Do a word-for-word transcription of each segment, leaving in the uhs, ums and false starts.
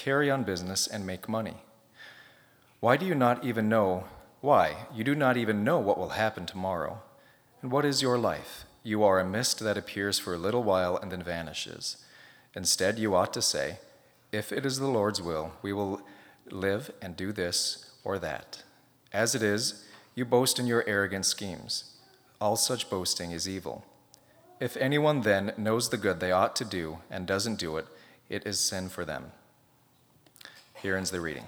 carry on business and make money. Why do you not even know, why? You do not even know what will happen tomorrow. And what is your life? You are a mist that appears for a little while and then vanishes. Instead, you ought to say, if it is the Lord's will, we will live and do this or that. As it is, you boast in your arrogant schemes. All such boasting is evil. If anyone then knows the good they ought to do and doesn't do it, it is sin for them. Here ends the reading.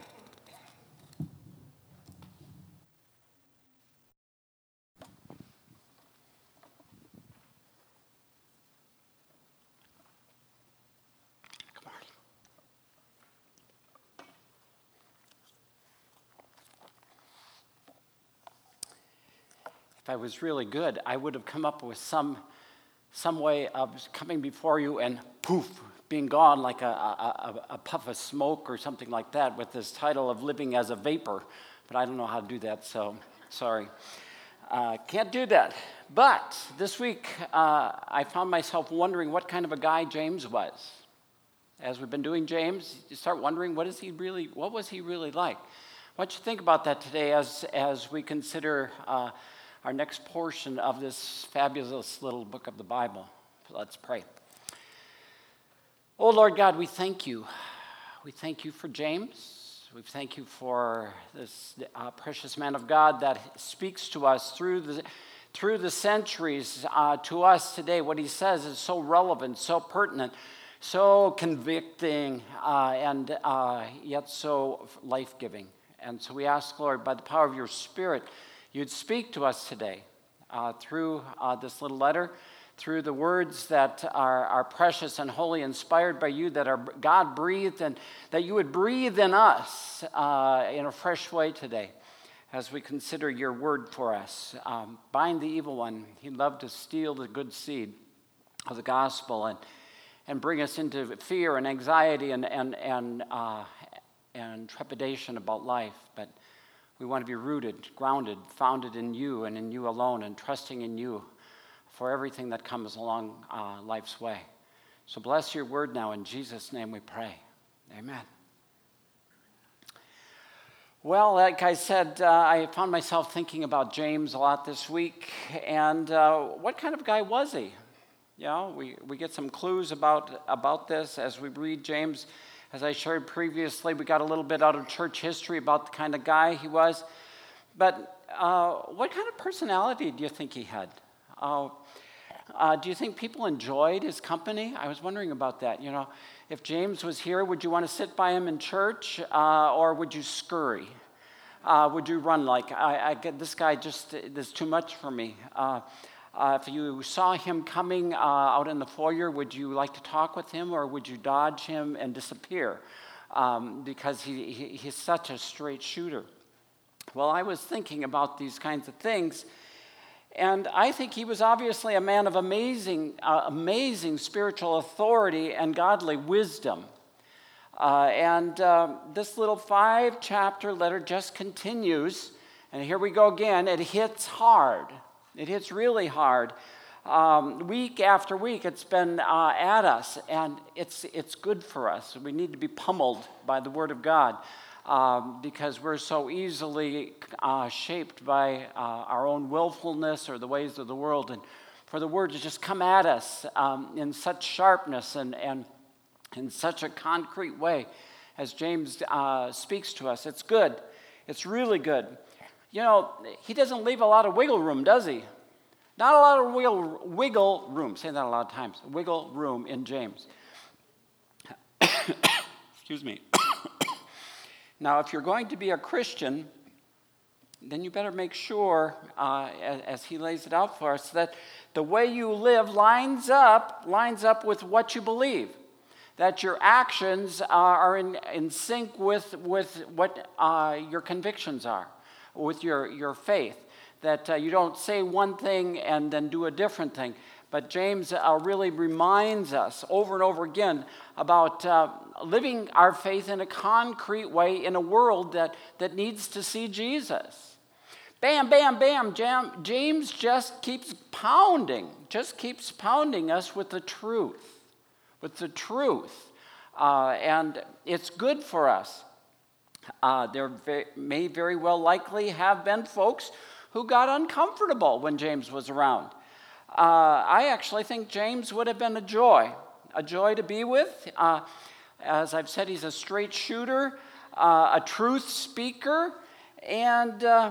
If I was really good, I would have come up with some some way of coming before you and poof, being gone like a, a, a puff of smoke or something like that with this title of Living as a Vapor. But I don't know how to do that, so sorry. Uh, can't do that. But this week, uh, I found myself wondering what kind of a guy James was. As we've been doing James, you start wondering, what is he really? What was he really like? Why don't you think about that today as, as we consider uh, our next portion of this fabulous little book of the Bible. Let's pray. Oh, Lord God, we thank you. We thank you for James. We thank you for this uh, precious man of God that speaks to us through the, through the centuries uh, to us today. What he says is so relevant, so pertinent, so convicting, uh, and uh, yet so life-giving. And so we ask, Lord, by the power of your Spirit, you'd speak to us today uh, through uh, this little letter, through the words that are, are precious and holy, inspired by you, that are God-breathed, and that you would breathe in us uh, in a fresh way today as we consider your word for us. Um, bind the evil one. He loved to steal the good seed of the gospel and, and bring us into fear and anxiety and, and, and, uh, and trepidation about life. But we want to be rooted, grounded, founded in you and in you alone, and trusting in you for everything that comes along uh, life's way. So bless your word now. In Jesus' name we pray. Amen. Well, like I said, uh, I found myself thinking about James a lot this week. And uh, what kind of guy was he? You know, we, we get some clues about, about this as we read James. As I shared previously, we got a little bit out of church history about the kind of guy he was. But uh, what kind of personality do you think he had? Uh, uh, do you think people enjoyed his company? I was wondering about that. You know, if James was here, would you want to sit by him in church, uh, or would you scurry? Uh, would you run like, I, I get this guy just, there's too much for me. Uh, Uh, if you saw him coming uh, out in the foyer, would you like to talk with him, or would you dodge him and disappear? Um, because he, he, he's such a straight shooter. Well, I was thinking about these kinds of things, and I think he was obviously a man of amazing, uh, amazing spiritual authority and godly wisdom. Uh, and uh, this little five-chapter letter just continues, and here we go again. It hits hard. It hits really hard. Um, week after week, it's been uh, at us, and it's it's good for us. We need to be pummeled by the Word of God um, because we're so easily uh, shaped by uh, our own willfulness or the ways of the world, and for the Word to just come at us um, in such sharpness and, and in such a concrete way as James uh, speaks to us. It's good. It's really good. You know, he doesn't leave a lot of wiggle room, does he? Not a lot of wiggle, wiggle room. Say that a lot of times. Wiggle room in James. Excuse me. Now, if you're going to be a Christian, then you better make sure, uh, as, as he lays it out for us, that the way you live lines up, lines up with what you believe. That your actions uh, are in, in sync with, with what uh, your convictions are, with your, your faith, that uh, you don't say one thing and then do a different thing. But James uh, really reminds us over and over again about uh, living our faith in a concrete way in a world that, that needs to see Jesus. Bam, bam, bam, jam, James just keeps pounding, just keeps pounding us with the truth, with the truth uh, and it's good for us. Uh, there ve- may very well likely have been folks who got uncomfortable when James was around. Uh, I actually think James would have been a joy, a joy to be with. Uh, as I've said, he's a straight shooter, uh, a truth speaker, and uh,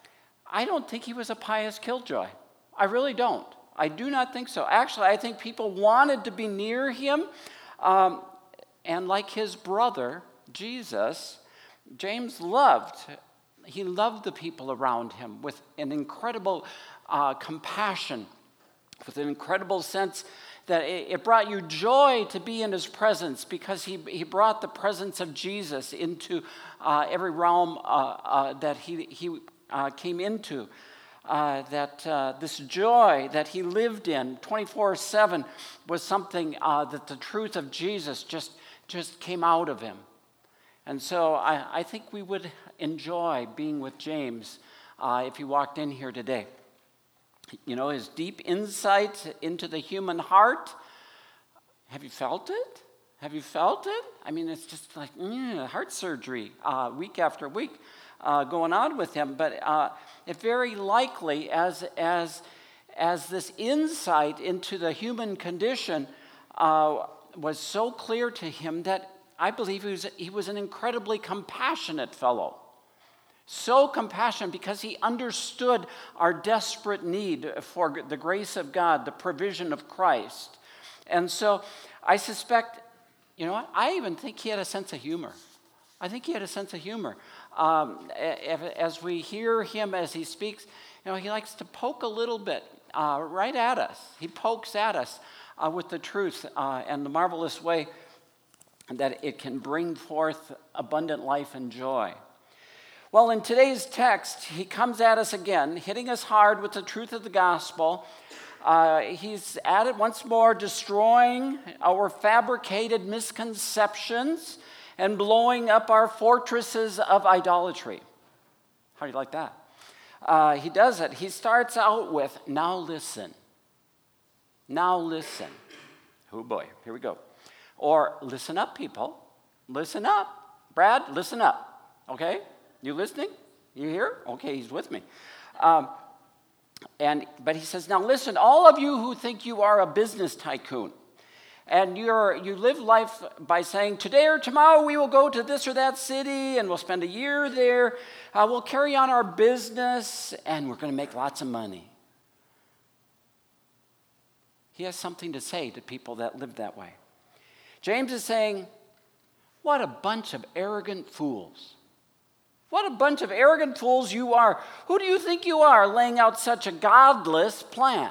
I don't think he was a pious killjoy. I really don't. I do not think so. Actually, I think people wanted to be near him, um, and like his brother, Jesus, James loved, he loved the people around him with an incredible uh, compassion, with an incredible sense that it, it brought you joy to be in his presence because he, he brought the presence of Jesus into uh, every realm uh, uh, that he, he uh, came into. Uh, that uh, this joy that he lived in twenty-four seven was something uh, that the truth of Jesus just, just came out of him. And so I, I think we would enjoy being with James uh, if he walked in here today. You know, his deep insight into the human heart. Have you felt it? Have you felt it? I mean, it's just like mm, heart surgery uh, week after week uh, going on with him. But uh, it very likely, as, as, as this insight into the human condition uh, was so clear to him that I believe he was, he was an incredibly compassionate fellow. So compassionate because he understood our desperate need for the grace of God, the provision of Christ. And so I suspect, you know what, I even think he had a sense of humor. I think he had a sense of humor. Um, as we hear him as he speaks, you know, he likes to poke a little bit uh, right at us. He pokes at us uh, with the truth uh, and the marvelous way that it can bring forth abundant life and joy. Well, in today's text, he comes at us again, hitting us hard with the truth of the gospel. Uh, he's at it once more, destroying our fabricated misconceptions and blowing up our fortresses of idolatry. How do you like that? Uh, he does it. He starts out with, now listen. Now listen. Oh boy, here we go. Or listen up, people. Listen up. Brad, listen up. Okay? You listening? You here? Okay, he's with me. Um, and but he says, now listen, all of you who think you are a business tycoon, and you're you live life by saying, today or tomorrow we will go to this or that city, and we'll spend a year there. Uh, we'll carry on our business, and we're going to make lots of money. He has something to say to people that live that way. James is saying, what a bunch of arrogant fools. What a bunch of arrogant fools you are. Who do you think you are laying out such a godless plan?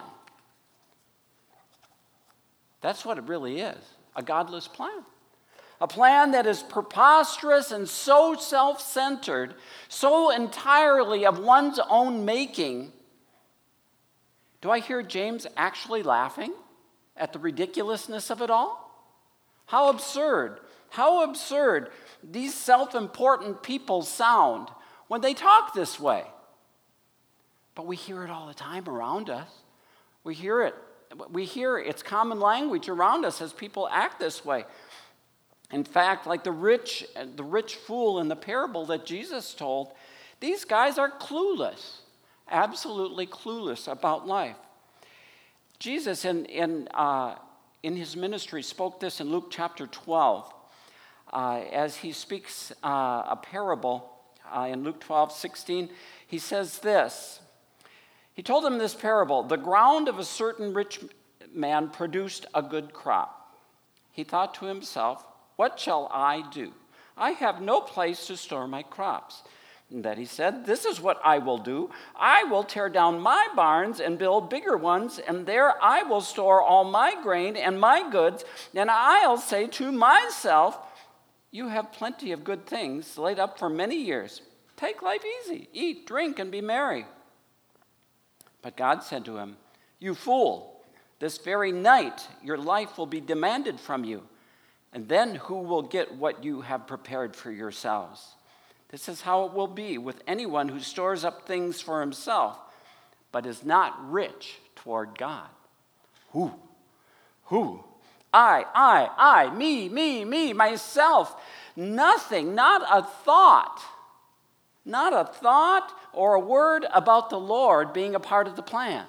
That's what it really is, a godless plan. A plan that is preposterous and so self-centered, so entirely of one's own making. Do I hear James actually laughing at the ridiculousness of it all? How absurd, how absurd these self-important people sound when they talk this way. But we hear it all the time around us. We hear it. We hear it's common language around us as people act this way. In fact, like the rich, the rich fool in the parable that Jesus told, these guys are clueless, absolutely clueless about life. Jesus in, in, uh, in his ministry spoke this in Luke chapter twelve. Uh, as he speaks uh, a parable uh, in Luke twelve sixteen, he says this. He told them this parable. The ground of a certain rich man produced a good crop. He thought to himself, what shall I do? I have no place to store my crops. And then he said, this is what I will do. I will tear down my barns and build bigger ones, and there I will store all my grain and my goods, and I'll say to myself, you have plenty of good things laid up for many years. Take life easy. Eat, drink, and be merry. But God said to him, you fool, this very night your life will be demanded from you. And then who will get what you have prepared for yourselves? This is how it will be with anyone who stores up things for himself, but is not rich toward God. Who? Who? I, I, I, me, me, me, myself. Nothing, not a thought, not a thought or a word about the Lord being a part of the plan.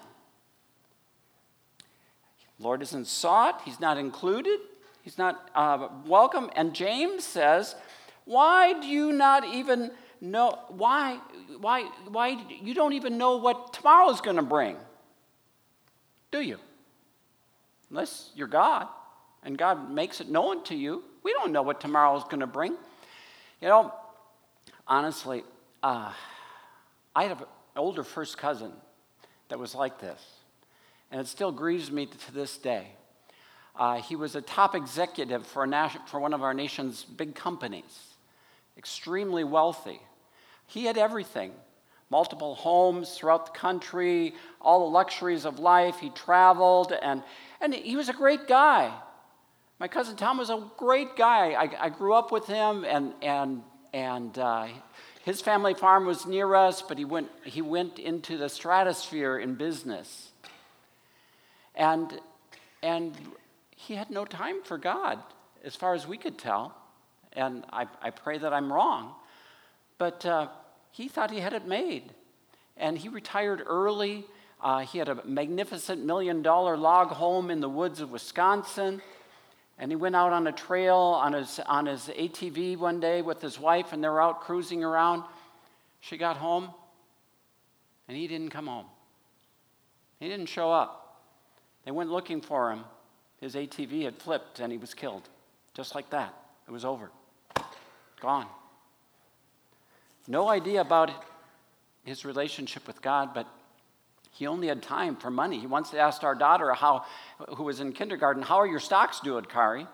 Lord isn't sought, he's not included, he's not uh, welcome. And James says, why do you not even know, why, why, why, you don't even know what tomorrow's going to bring, do you? Unless you're God and God makes it known to you. We don't know what tomorrow's going to bring. You know, honestly, uh, I had an older first cousin that was like this, and it still grieves me to this day. Uh, he was a top executive for, a nation, for one of our nation's big companies, extremely wealthy. He had everything, multiple homes throughout the country, all the luxuries of life. He traveled, and, and he was a great guy. My cousin Tom was a great guy. I, I grew up with him, and, and, and uh, his family farm was near us, but he went, he went into the stratosphere in business. And, and he had no time for God, as far as we could tell. And I, I pray that I'm wrong. But uh, he thought he had it made. And he retired early. Uh, he had a magnificent million-dollar log home in the woods of Wisconsin. And he went out on a trail on his, on his A T V one day with his wife, and they were out cruising around. She got home, and he didn't come home. He didn't show up. They went looking for him. His A T V had flipped, and he was killed. Just like that. It was over. Gone. No idea about his relationship with God, but he only had time for money. He once asked our daughter, how, who was in kindergarten, how are your stocks doing, Kari?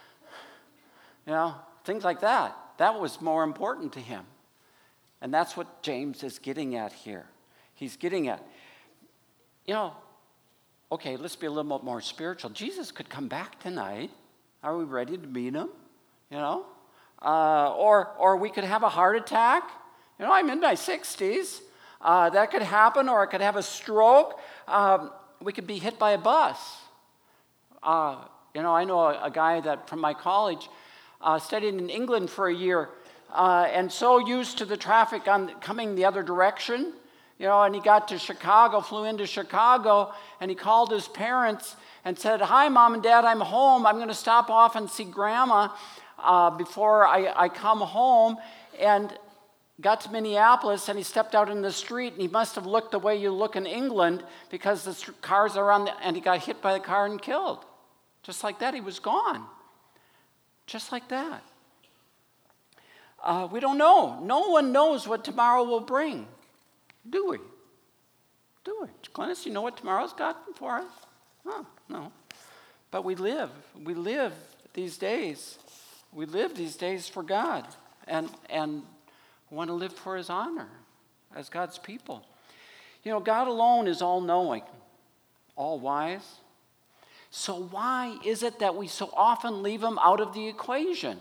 You know, things like that. That was more important to him. And that's what James is getting at here. He's getting at, you know, okay, let's be a little bit more spiritual. Jesus could come back tonight. Are we ready to meet him? You know? Uh, or, or we could have a heart attack. You know, I'm in my sixties. Uh, that could happen, or I could have a stroke. Um, we could be hit by a bus. Uh, you know, I know a, a guy that from my college uh, studied in England for a year, uh, and so used to the traffic on coming the other direction, you know, and he got to Chicago, flew into Chicago, and he called his parents and said, "Hi, Mom and Dad, I'm home. I'm going to stop off and see Grandma uh, before I, I come home." And got to Minneapolis, and he stepped out in the street, and he must have looked the way you look in England, because the cars are on the, and he got hit by the car and killed. Just like that, he was gone. Just like that. Uh, we don't know. No one knows what tomorrow will bring. Do we? Do we? Glennis, you know what tomorrow's got for us? Oh, no. But we live. We live these days. We live these days for God. And, and, want to live for his honor as God's people. You know, God alone is all-knowing, all-wise. So why is it that we so often leave him out of the equation?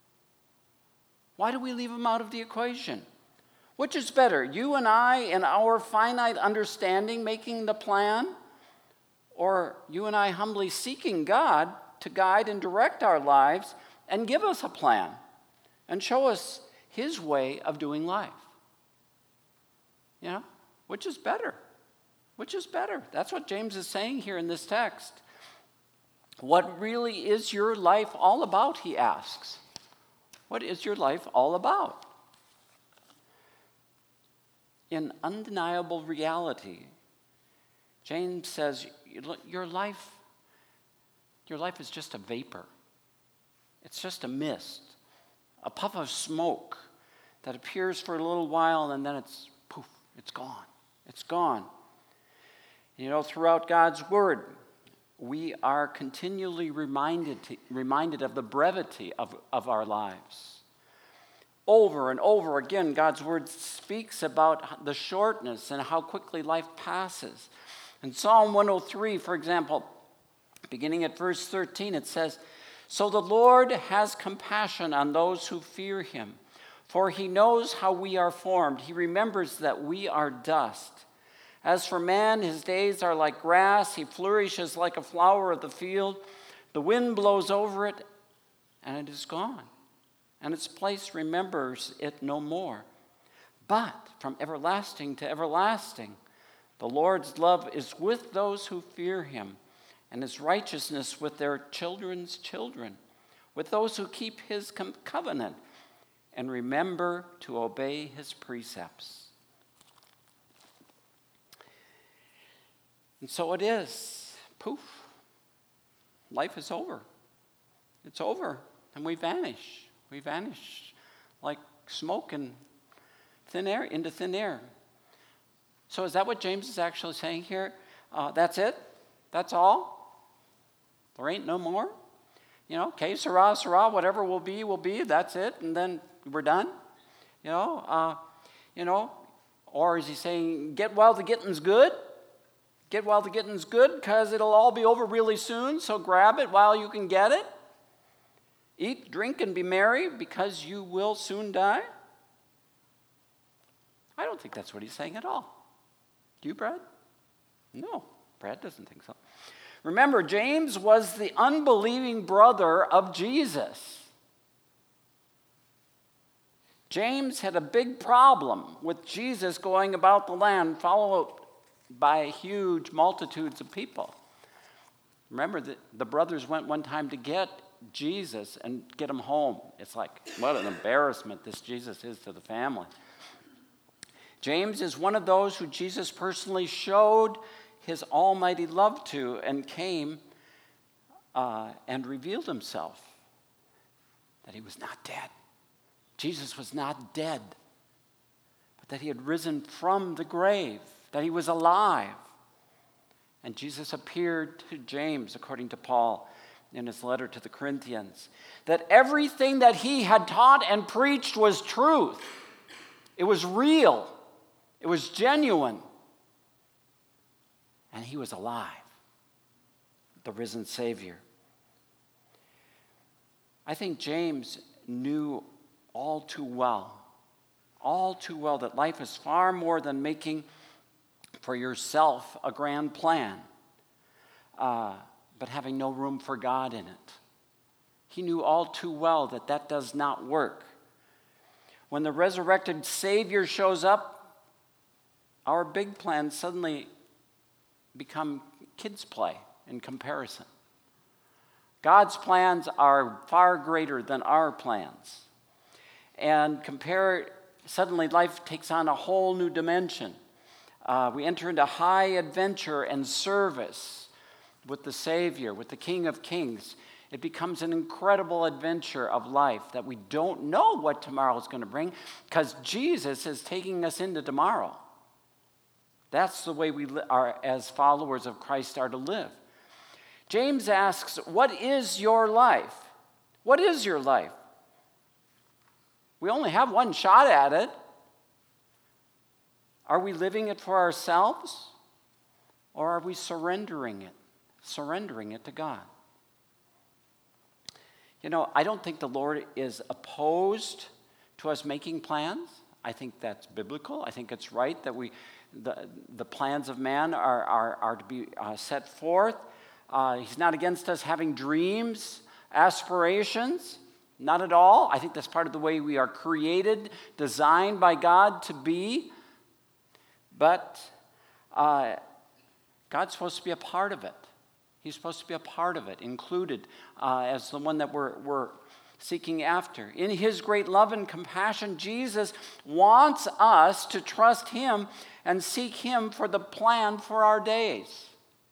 Why do we leave him out of the equation? Which is better, you and I in our finite understanding making the plan, or you and I humbly seeking God to guide and direct our lives and give us a plan and show us his way of doing life? You know, which is better? Which is better? That's what James is saying here in this text. What really is your life all about, he asks. What is your life all about? In undeniable reality, James says, your life, your life is just a vapor. It's just a mist. A puff of smoke that appears for a little while, and then it's poof, it's gone. It's gone. You know, throughout God's word, we are continually reminded to, reminded of the brevity of, of our lives. Over and over again, God's word speaks about the shortness and how quickly life passes. In Psalm one oh three, for example, beginning at verse thirteen, it says, "So the Lord has compassion on those who fear him, for he knows how we are formed. He remembers that we are dust. As for man, his days are like grass. He flourishes like a flower of the field. The wind blows over it, and it is gone, and its place remembers it no more. But from everlasting to everlasting, the Lord's love is with those who fear him, and his righteousness with their children's children, with those who keep his com- covenant and remember to obey his precepts. And so it is. Poof. Life is over. It's over, and we vanish. We vanish like smoke in thin air, into thin air. So is that what James is actually saying here? Uh, that's it? That's all? There ain't no more? You know, okay, Sarah, Sarah, whatever will be, will be. That's it, and then we're done? You know, uh, you know, or is he saying, get while the getting's good? Get while the getting's good, because it'll all be over really soon, so grab it while you can get it. Eat, drink, and be merry, because you will soon die. I don't think that's what he's saying at all. Do you, Brad? No, Brad doesn't think so. Remember, James was the unbelieving brother of Jesus. James had a big problem with Jesus going about the land, followed by huge multitudes of people. Remember that the brothers went one time to get Jesus and get him home. It's like, what an embarrassment this Jesus is to the family. James is one of those who Jesus personally showed his almighty love to and came uh, and revealed himself that he was not dead. Jesus was not dead, but that he had risen from the grave, that he was alive. And Jesus appeared to James, according to Paul in his letter to the Corinthians, that everything that he had taught and preached was truth. It was real. It was genuine. And he was alive, the risen Savior. I think James knew all too well, all too well that life is far more than making for yourself a grand plan, uh, but having no room for God in it. He knew all too well that that does not work. When the resurrected Savior shows up, our big plans suddenly become kids' play in comparison. God's plans are far greater than our plans. And compare, suddenly life takes on a whole new dimension. Uh, we enter into high adventure and service with the Savior, with the King of Kings. It becomes an incredible adventure of life that we don't know what tomorrow is going to bring, because Jesus is taking us into tomorrow. That's the way we are, as followers of Christ, are to live. James asks, what is your life? What is your life? We only have one shot at it. Are we living it for ourselves? Or are we surrendering it? Surrendering it to God? You know, I don't think the Lord is opposed to us making plans. I think that's biblical. I think it's right that we, the, the plans of man are, are, are to be uh, set forth. Uh, he's not against us having dreams, aspirations. Not at all. I think that's part of the way we are created, designed by God to be. But uh, God's supposed to be a part of it. He's supposed to be a part of it, included uh, as the one that we're, we're seeking after. In his great love and compassion, Jesus wants us to trust him and seek him for the plan for our days.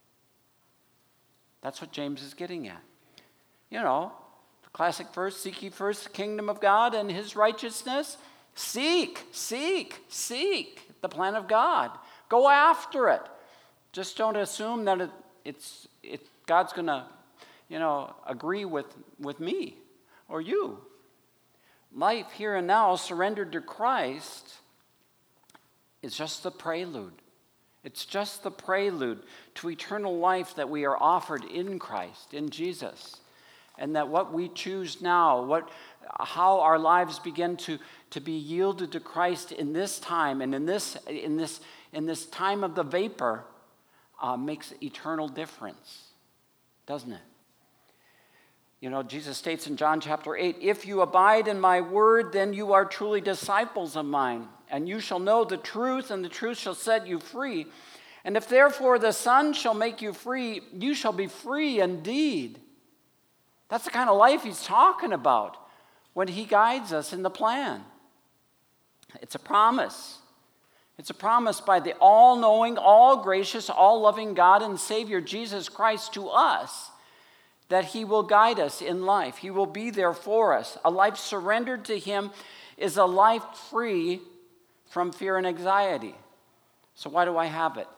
That's what James is getting at. You know, the classic verse, seek ye first the kingdom of God and his righteousness. Seek, seek, seek the plan of God. Go after it. Just don't assume that it, it's it, God's going to, you know, agree with, with me or you. Life here and now, surrendered to Christ, is just the prelude. It's just the prelude to eternal life that we are offered in Christ, in Jesus. And that what we choose now, what, how our lives begin to, to be yielded to Christ in this time and in this, in this, in this time of the vapor, uh, makes eternal difference, doesn't it? You know, Jesus states in John chapter eight, if you abide in my word, then you are truly disciples of mine, and you shall know the truth, and the truth shall set you free. And if therefore the Son shall make you free, you shall be free indeed. That's the kind of life he's talking about when he guides us in the plan. It's a promise. It's a promise by the all-knowing, all-gracious, all-loving God and Savior Jesus Christ to us that he will guide us in life. He will be there for us. A life surrendered to him is a life free from fear and anxiety. So why do I have it?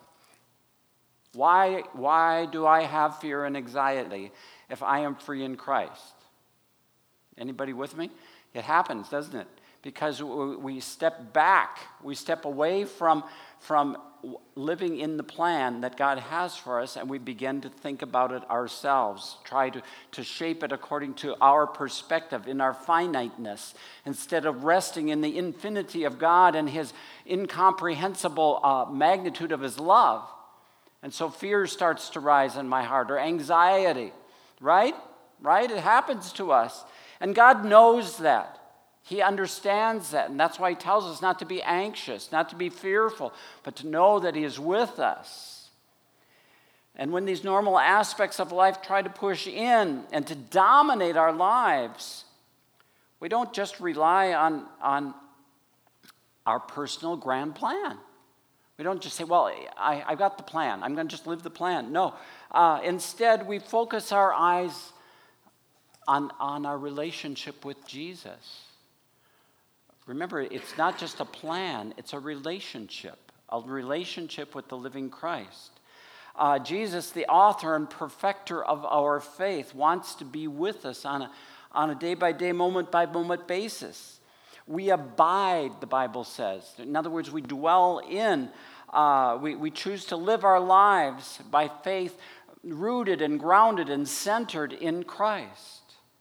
Why, why do I have fear and anxiety if I am free in Christ? Anybody with me? It happens, doesn't it? Because we step back, we step away from, from living in the plan that God has for us, and we begin to think about it ourselves, try to, to shape it according to our perspective, in our finiteness, instead of resting in the infinity of God and his incomprehensible uh, magnitude of his love. And so fear starts to rise in my heart, or anxiety, right? Right? It happens to us. And God knows that. He understands that, and that's why he tells us not to be anxious, not to be fearful, but to know that he is with us. And when these normal aspects of life try to push in and to dominate our lives, we don't just rely on, on our personal grand plan. We don't just say, well, I, I've got the plan. I'm going to just live the plan. No. Uh, instead, we focus our eyes on, on our relationship with Jesus. Remember, it's not just a plan, it's a relationship, a relationship with the living Christ. Uh, Jesus, the author and perfecter of our faith, wants to be with us on a, on a day-by-day, moment-by-moment basis. We abide, the Bible says. In other words, we dwell in, uh, we, we choose to live our lives by faith, rooted and grounded and centered in Christ.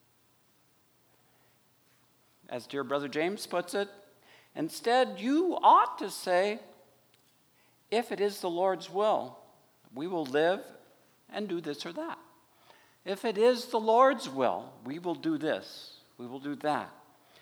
As dear Brother James puts it, instead you ought to say, if it is the Lord's will, we will live and do this or that. If it is the Lord's will, we will do this, we will do that.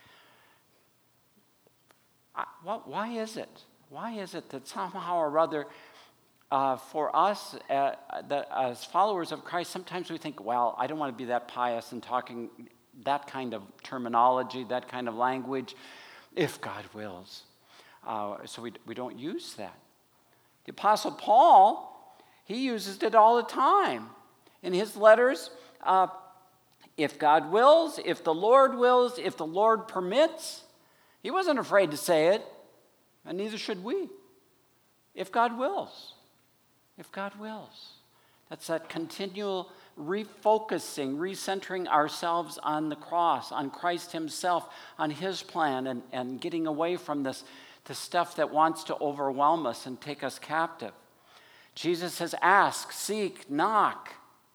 I, what, why is it? Why is it that somehow or other, uh, for us uh, that as followers of Christ, sometimes we think, well, I don't want to be that pious and talking that kind of terminology, that kind of language, if God wills. Uh, so we, we don't use that. The Apostle Paul, he uses it all the time. In his letters, uh, if God wills, if the Lord wills, if the Lord permits, he wasn't afraid to say it, and neither should we. If God wills. If God wills. That's that continual refocusing, recentering ourselves on the cross, on Christ himself, on his plan, and, and getting away from this, this stuff that wants to overwhelm us and take us captive. Jesus says, ask, seek, knock.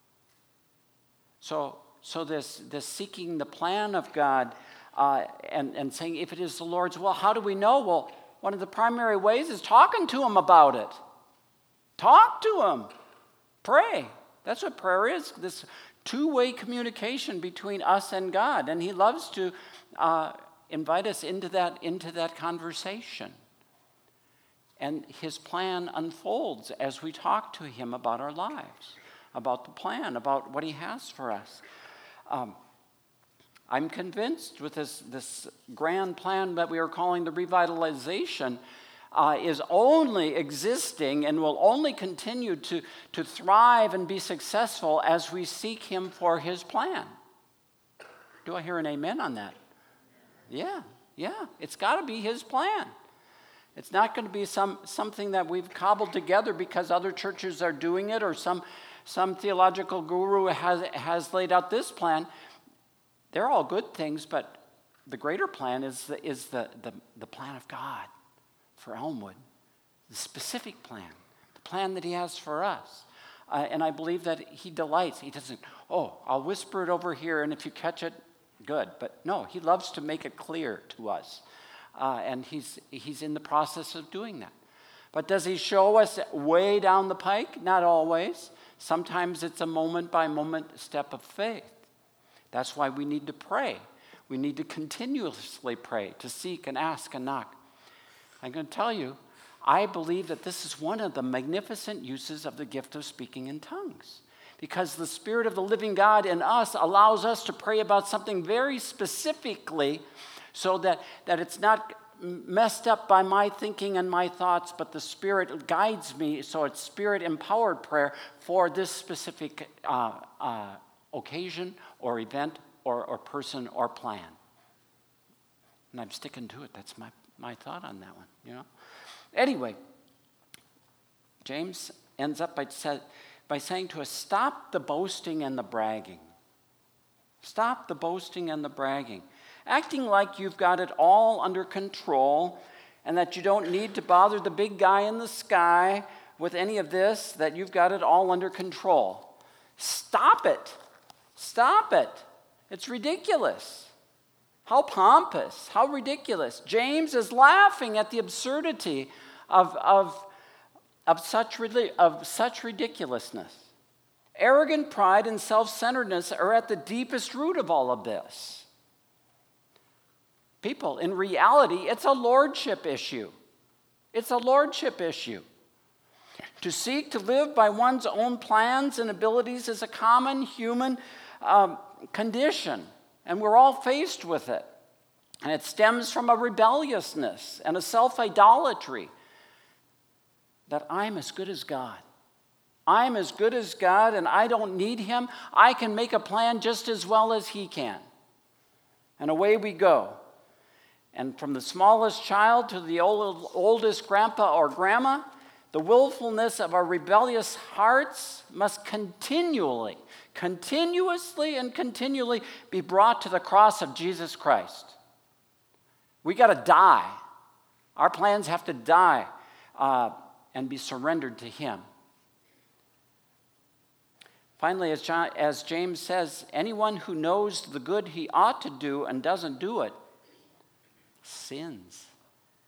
So, so this, this seeking the plan of God uh, and, and saying, if it is the Lord's will, how do we know? Well, one of the primary ways is talking to him about it. Talk to him. Pray. That's what prayer is, this two-way communication between us and God. And he loves to uh, invite us into that, into that conversation. And his plan unfolds as we talk to him about our lives, about the plan, about what he has for us. Um, I'm convinced with this, this grand plan that we are calling the revitalization Uh, is only existing and will only continue to, to thrive and be successful as we seek him for his plan. Do I hear an amen on that? Yeah, yeah. It's got to be his plan. It's not going to be some something that we've cobbled together because other churches are doing it or some, some theological guru has, has laid out this plan. They're all good things, but the greater plan is the, is the, the, the plan of God for Elmwood, the specific plan, the plan that he has for us. Uh, and I believe that he delights. He doesn't, oh, I'll whisper it over here, and if you catch it, good. But no, he loves to make it clear to us. Uh, and he's, he's in the process of doing that. But does he show us way down the pike? Not always. Sometimes it's a moment-by-moment step of faith That's why we need to pray. We need to continuously pray, to seek and ask and knock. I'm going to tell you, I believe that this is one of the magnificent uses of the gift of speaking in tongues, because the Spirit of the living God in us allows us to pray about something very specifically, so that, that it's not messed up by my thinking and my thoughts, but the Spirit guides me, so it's Spirit-empowered prayer for this specific uh, uh, occasion or event or, or person or plan. And I'm sticking to it. That's my, my thought on that one, you know. Anyway, James ends up by, say, by saying to us, stop the boasting and the bragging. Stop the boasting and the bragging. Acting like you've got it all under control and that you don't need to bother the big guy in the sky with any of this, that you've got it all under control. Stop it. Stop it. It's ridiculous. How pompous. How ridiculous. James is laughing at the absurdity of, of, of, such, of such ridiculousness. Arrogant pride and self-centeredness are at the deepest root of all of this. People, in reality, it's a lordship issue. It's a lordship issue. To seek to live by one's own plans and abilities is a common human um, condition, and we're all faced with it. And it stems from a rebelliousness and a self-idolatry that I'm as good as God. I'm as good as God, and I don't need him. I can make a plan just as well as he can. And away we go. And from the smallest child to the old, oldest grandpa or grandma, the willfulness of our rebellious hearts must continually, continuously and continually be brought to the cross of Jesus Christ. We got to die. Our plans have to die uh, and be surrendered to him. Finally, as, John, as James says, anyone who knows the good he ought to do and doesn't do it sins.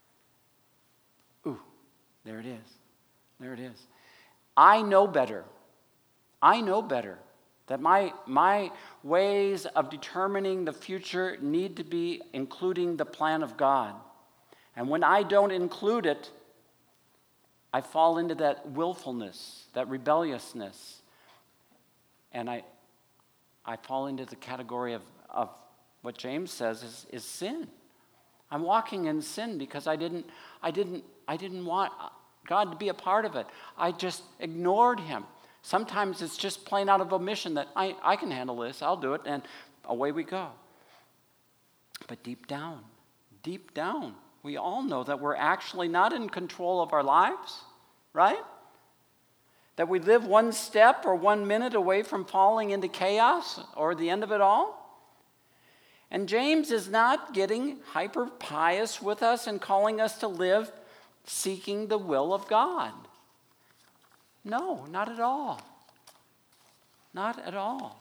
Ooh, there it is. There it is. I know better. I know better that my, my ways of determining the future need to be including the plan of God. And when I don't include it, I fall into that willfulness, that rebelliousness. And I, I fall into the category of, of what James says is, is sin. I'm walking in sin because I didn't, I didn't, I didn't want God to be a part of it. I just ignored him. Sometimes it's just plain out of omission that I, I can handle this, I'll do it, and away we go. But deep down, deep down, we all know that we're actually not in control of our lives, right? That we live one step or one minute away from falling into chaos or the end of it all. And James is not getting hyper pious with us and calling us to live seeking the will of God. No, not at all. Not at all.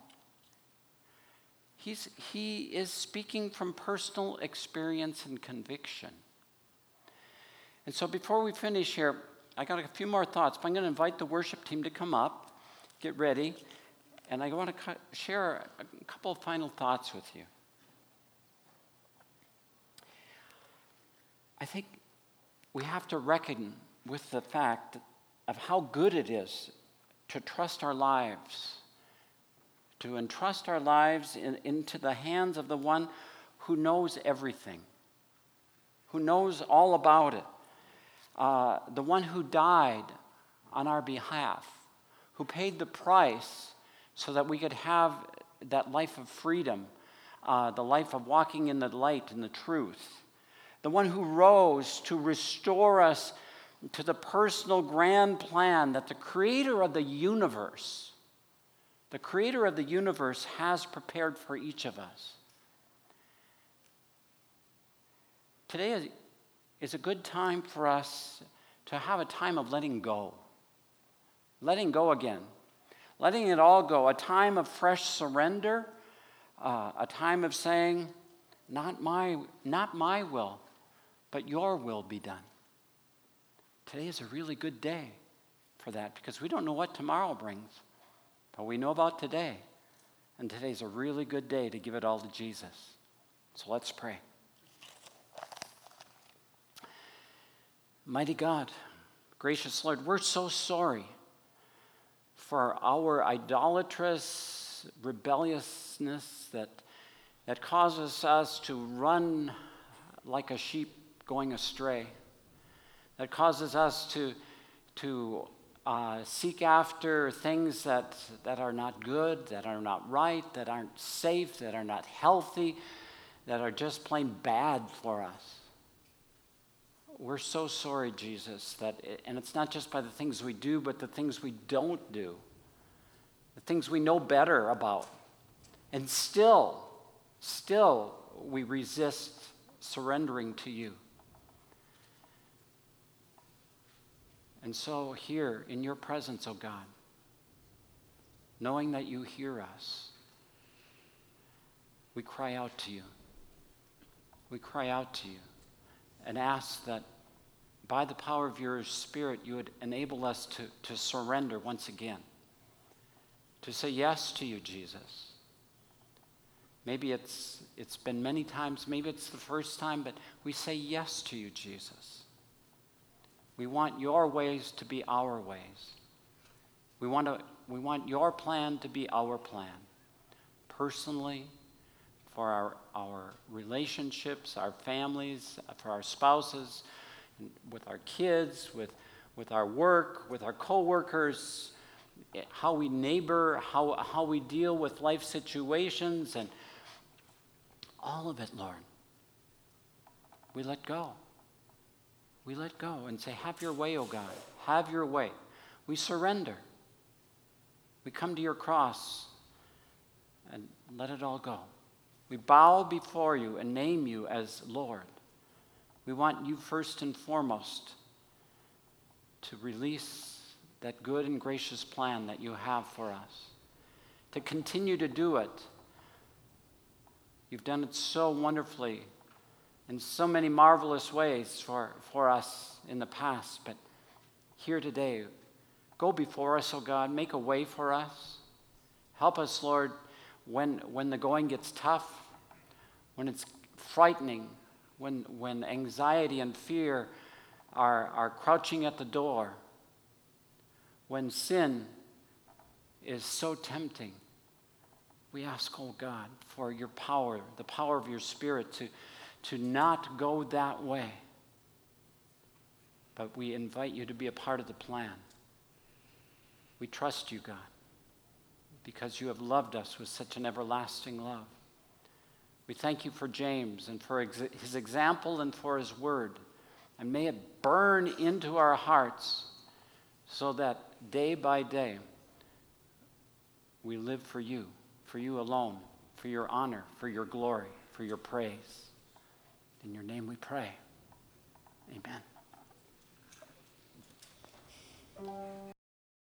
He's, he is speaking from personal experience and conviction. And so before we finish here, I got a few more thoughts, but I'm going to invite the worship team to come up, get ready, and I want to share a couple of final thoughts with you. I think we have to reckon with the fact of how good it is to trust our lives, to entrust our lives in, into the hands of the one who knows everything, who knows all about it, uh, the one who died on our behalf, who paid the price so that we could have that life of freedom, uh, the life of walking in the light and the truth. The one who rose to restore us to the personal grand plan that the creator of the universe, the creator of the universe has prepared for each of us. Today is a good time for us to have a time of letting go. Letting go again. Letting it all go. A time of fresh surrender. Uh, a time of saying, not my, not my will, but your will be done. Today is a really good day for that because we don't know what tomorrow brings, but we know about today. And today's a really good day to give it all to Jesus. So let's pray. Mighty God, gracious Lord, we're so sorry for our idolatrous rebelliousness that, that causes us to run like a sheep going astray, that causes us to, to uh, seek after things that, that are not good, that are not right, that aren't safe, that are not healthy, that are just plain bad for us. We're so sorry, Jesus, that, it, and it's not just by the things we do, but the things we don't do, the things we know better about. And still, still, we resist surrendering to you. And so here, in your presence, oh God, knowing that you hear us, we cry out to you. We cry out to you and ask that by the power of your Spirit, you would enable us to, to surrender once again, to say yes to you, Jesus. Maybe it's, it's been many times, maybe it's the first time, but we say yes to you, Jesus. We want your ways to be our ways. We want, to, we want your plan to be our plan, personally, for our, our relationships, our families, for our spouses, with our kids, with, with our work, with our coworkers, how we neighbor, how, how we deal with life situations, and all of it, Lord. We let go. We let go and say, have your way, O God. Have your way. We surrender. We come to your cross and let it all go. We bow before you and name you as Lord. We want you first and foremost to release that good and gracious plan that you have for us, to continue to do it. You've done it so wonderfully in so many marvelous ways for, for us in the past, but here today, go before us, oh God, make a way for us. Help us, Lord, when, when the going gets tough, when it's frightening, when, when anxiety and fear are, are crouching at the door, when sin is so tempting. We ask, oh God, for your power, the power of your Spirit to, to not go that way. But we invite you to be a part of the plan. We trust you, God, because you have loved us with such an everlasting love. We thank you for James and for ex- his example and for his word. And may it burn into our hearts so that day by day we live for you, for you alone, for your honor, for your glory, for your praise. In your name we pray. Amen.